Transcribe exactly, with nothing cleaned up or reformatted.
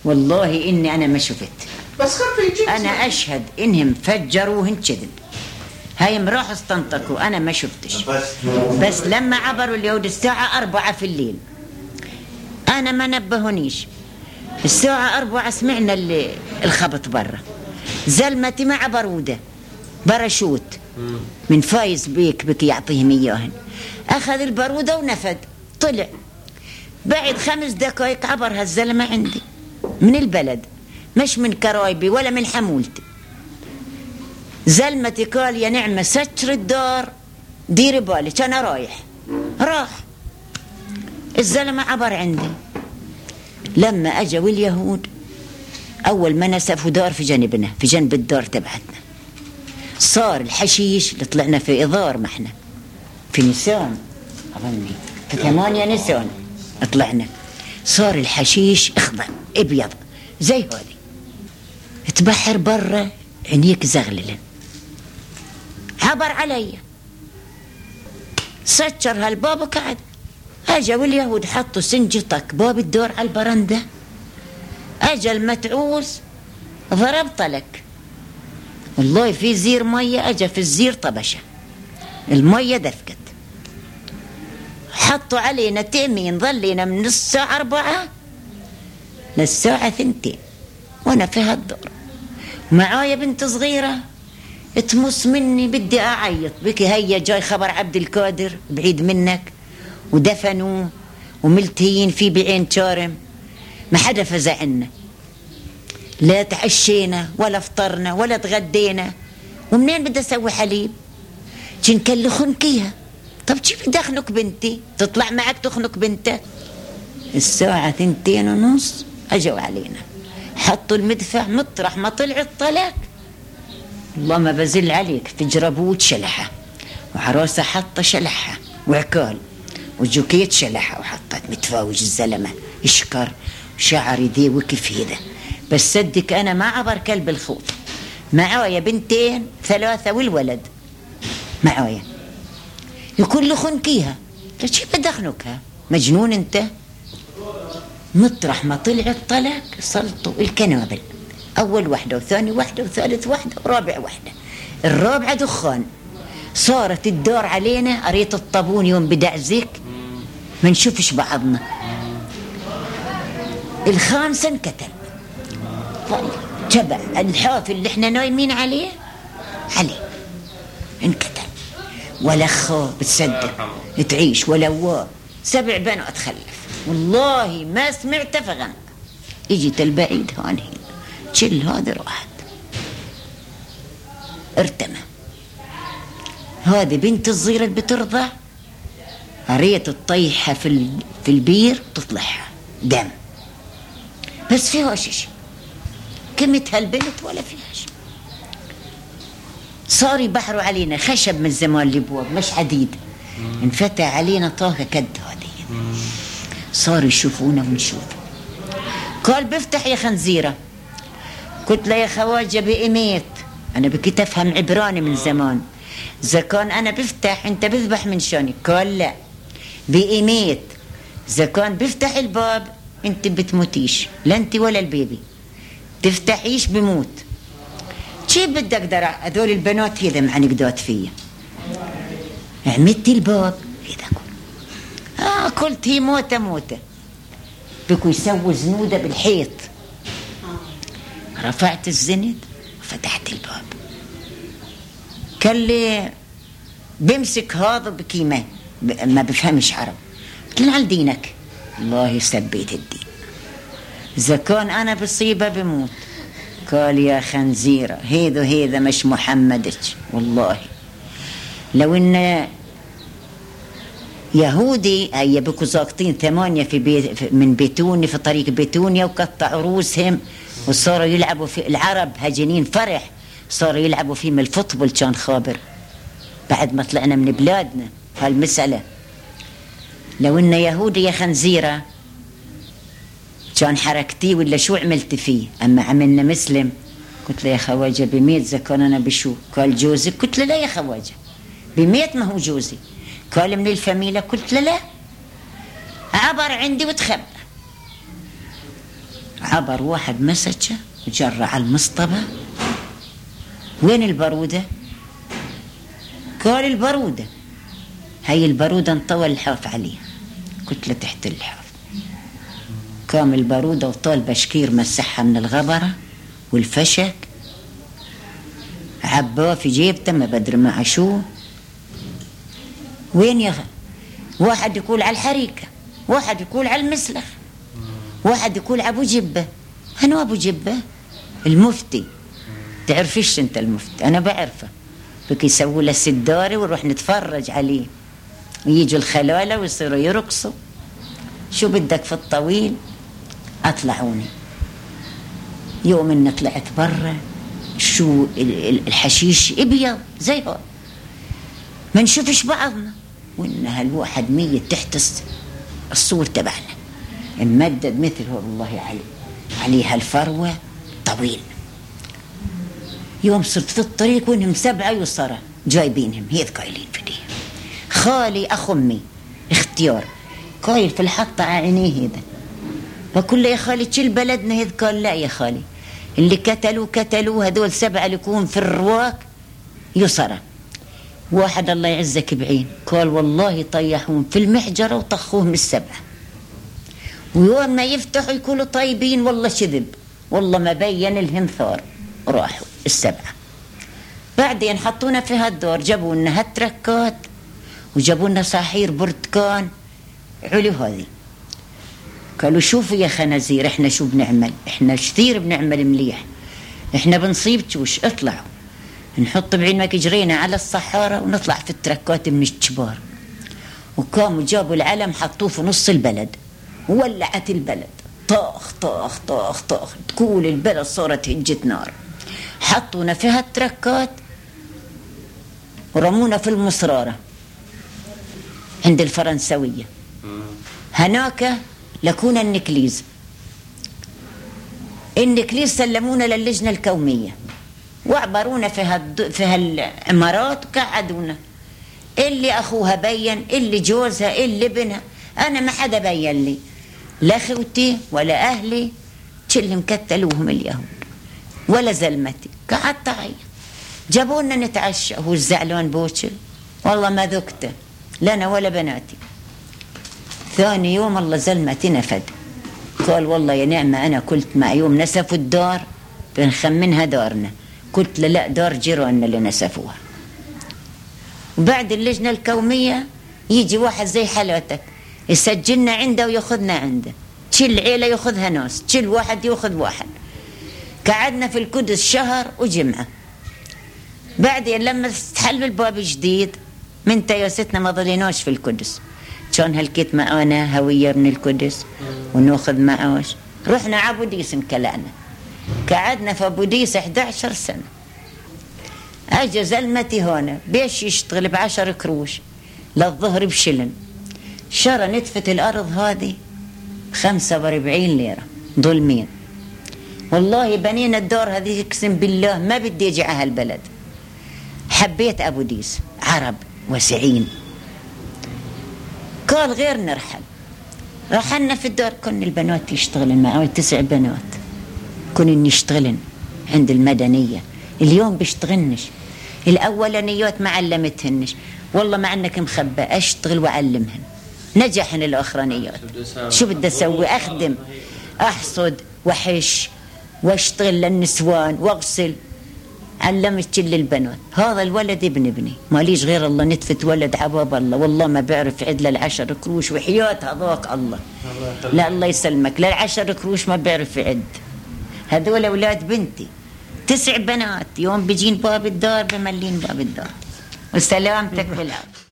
والله إني أنا ما شفت، بس خاف يجيب. أنا أشهد إنهم فجروهن كذب. هاي راح استنطقوا، أنا ما شفتش. بس لما عبروا اليهود الساعة أربعة في الليل أنا ما نبهونيش. الساعة أربعة سمعنا الخبط برا، زلمتي مع برودة برشوت من فايز بيك بك يعطيهم إياهن، أخذ البرودة ونفد طلع. بعد خمس دقائق عبر هالزلمة عندي من البلد، مش من كرايبي ولا من حمولتي. زلمتي قال يا نعمة ستر الدار ديري بالك أنا رايح. راح الزلمة عبر عندي. لما أجوا اليهود أول ما نسفوا دار في جانبنا، في جنب الدار تبعتنا، صار الحشيش اللي طلعنا في إضار ما احنا في نيسان، أظني في ثمانية نيسان طلعنا، صار الحشيش أخضر أبيض زي هذي، تبحر برا عينيك زغللن. عبر علي سكر هالباب وقعد. اجوا اليهود حطوا سنجطك باب الدور على البرندة، اجا المتعوس ضرب طلق. والله في زير مية اجا في الزير طبشة، المية دفكت. حطوا علينا تأمين، ظلينا من الساعة أربعة للساعة ثنتين وانا في هالدور. معايا بنت صغيرة تمص مني بدي أعيط بك. هيا جاي خبر عبد القادر بعيد منك ودفنوه وملتهين فيه بعين شارم، ما حدا فزعنا، لا تعشينا ولا فطرنا ولا تغدينا. ومنين بدي أسوي حليب؟ جن كل خنكيها. طب كيف دخلك بنتي تطلع معك تخنك بنتك؟ الساعة ثنتين ونص أجوا علينا، حطوا المدفع مطرح ما طلع الطلاق. الله ما بزل عليك، في جربوت شلحة وعروسة حطة شلحة وعكال وجوكيت شلحة وحطت متفاوج الزلمة يشكر شعر يديه وكيف هذا. بس صدق أنا ما عبر كلب الخوف. معايا بنتين ثلاثة والولد معايا. يقول له خنكيها، ليش بدخنكها مجنون انت؟ مطرح ما طلع الطلاق سلطوا الكنابل، أول واحدة وثاني واحدة وثالث واحدة ورابع واحدة. الرابعة دخان. صارت الدار علينا أريت الطابون يوم بدعزك ما نشوفش بعضنا. الخامسة انكتل تبع الحافل اللي احنا نايمين عليه عليه انكتل. ولا خا بتصدق تعيش ولا هو سبع بنات خلف. والله ما سمعت فغن. اجت البعيد هاني شل هذا راحت ارتمى. هذه بنت الصغيرة اللي بترضع ريت الطيحة في في البير تطلعها دم، بس فيها شيء كمت هالبنت ولا فيها شيء. صار يبحروا علينا خشب من زمان الابواب مش حديد، انفتح علينا طاقة كد هذه. صاروا يشوفونا ونشوف. قال بفتح يا خنزيرة. قلت له يا خواجة بإميت، أنا بكيت أفهم عبراني من زمان، إذا كان أنا بفتح أنت بذبح من شاني. قال لا بإميت، إذا كان بفتح الباب أنت بتموتيش، لا أنت ولا البيبي تفتحيش بموت. كيف بدك درع هذول البنات هذا معنقدات فيا؟ عمدت الباب هذا كل آه قلت هي موتة موتة بكو يسوي زنودة بالحيط. رفعت الزند وفتحت الباب. قال لي بمسك هذا بكيمة ما بفهمش عرب. قلت له على دينك. الله سبيت الدين، إذا كان أنا بصيبة بموت. قال يا خنزيرة هيدا هيدا مش محمدك، والله لو إن يهودي هيا بكو زاقطين ثمانية في بيت من بيتوني في طريق بيتونيا وقطعوا رؤوسهم وصاروا يلعبوا في العرب هجنين فرح، صاروا يلعبوا فيه من الفوتبول. كان خابر بعد ما طلعنا من بلادنا هالمسألة. لو إن يهودي يا خنزيرة كان حركتي ولا شو عملت فيه. أما عملنا مسلم. قلت له يا خواجة بميت زكان أنا بشو؟ قال جوزك. قلت له لا يا خواجة بميت ما هو جوزي. قال من الفاميلة. قلت له لا. عبر عندي وتخبى. عبر واحد مسكه وجرى على المصطبة. وين البرودة؟ قال البرودة. هاي البرودة انطوى الحاف عليها، كتلة تحت الحاف. قام البرودة وطال بشكير مسحها من الغبرة والفشك، عباه في جيبته ما بدر مع شو. وين يا واحد يقول على الحريكة، واحد يقول على المسلخ، واحد يقول على أبو جبة. أنا أبو جبة المفتي. تعرفيش أنت المفتي؟ أنا بعرفه. بك يسووا له سداري ونروح نتفرج عليه، ويجوا الخلالة ويصيروا يرقصوا. شو بدك في الطويل؟ أطلعوني. يوم إن طلعت برا، شو الحشيش ابيض زي هو، ما نشوفش بعضنا، وإنها الواحد ميت تحت الصور تبعنا، ممدد مثله والله عليه عليها الفروة طويل. يوم صرت في الطريق وإنهم سبعة يسرى جايبينهم هيد قايلين في دي. خالي أخو أمي اختيار قايل في الحطة عينيه هذا، بقول له يا خالي تشيل بلدنا هيد؟ قال لا يا خالي، اللي قتلوا قتلوا هذول سبعة اللي يكون في الرواق يسرى. واحد الله يعزك بعين قال والله طيحون في المحجرة وطخوهم السبعة، ويوم ما يفتحوا يكونوا طيبين والله شذب، والله ما بين الهنثار راحوا السبعة. بعدين حطونا في هالدور، جابوا لنا هالتركات وجابوا لنا صحير برتقان علو هذه. قالوا شوفوا يا خنازير احنا شو بنعمل، احنا كثير بنعمل مليح، احنا بنصيب توش، اطلعوا نحط بعينك جرينا على الصحارى ونطلع في التركات من الجبار. وقاموا جابوا العلم حطوه في نص البلد وولعت البلد، طاخ طاخ طاخ طاخ، تقول البلد صارت هجة نار. حطونا فيها التركات ورمونا في المصرارة عند الفرنسوية. هناك لكونا النكليز، النكليز سلمونا للجنة الكومية وعبرونا في هالد... في هالعمارات وقعدونا. اللي أخوها بين، اللي جوزها، اللي ابنها. أنا ما حدا بين لي، لا خوتي ولا أهلي، تشلهم كتلوهم اليهود ولا زلمتي. قعدت أعيط. جابونا نتعشى، هو الزعلان بوشل والله ما ذقته لنا ولا بناتي. ثاني يوم الله زلمتي نفد، قال والله يا نعمة أنا قلت مع يوم نسفوا الدار بنخمنها دارنا، قلت له لا دار جيراننا اللي نسفوها. وبعد اللجنة الكومية يجي واحد زي حالاتك يسجلنا عنده ويأخذنا عنده، تشيل عيلة يأخذها ناس، تشيل واحد يأخذ واحد. قعدنا في القدس شهر وجمعة. بعدين لما تحل الباب جديد من تياستنا ما ظليناش في القدس، كان هلكيت معانا هوية من القدس ونأخذ معاش. رحنا عبوديس انكلعنا، قعدنا في أبوديس إحدى عشر سنة. أجا زلمتي هنا بيش يشتغل بعشر كروش للظهر بشلن، شرى نتفة الأرض هذه خمسة واربعين ليرة ظلمين. والله بنينا الدار هذه اقسم بالله ما بدي اجي على هالبلد. حبيت أبوديس، عرب وسعين. قال غير نرحل. رحلنا في الدار، كن البنات يشتغلن معاي تسع بنات، كن يشتغلن عند المدنية. اليوم بيشتغلنش، الأولانيات ما علمتهنش، والله مع أنك مخبى أشتغل وأعلمهن، نجحن الأخرانيات. شو بدي أسوي؟ أخدم، أحصد وحش واشتغل للنسوان واغسل. علمت كل البنات. هذا الولد ابن ابني، ماليش غير الله نتفة ولد عباب الله، والله ما بعرف عد للعشر كروش وحياة هذاك الله. لا الله يسلمك، للعشر كروش ما بعرف عد. هذول أولاد بنتي تسع بنات، يوم بيجين باب الدار بملين باب الدار. وسلامتك بالعافية.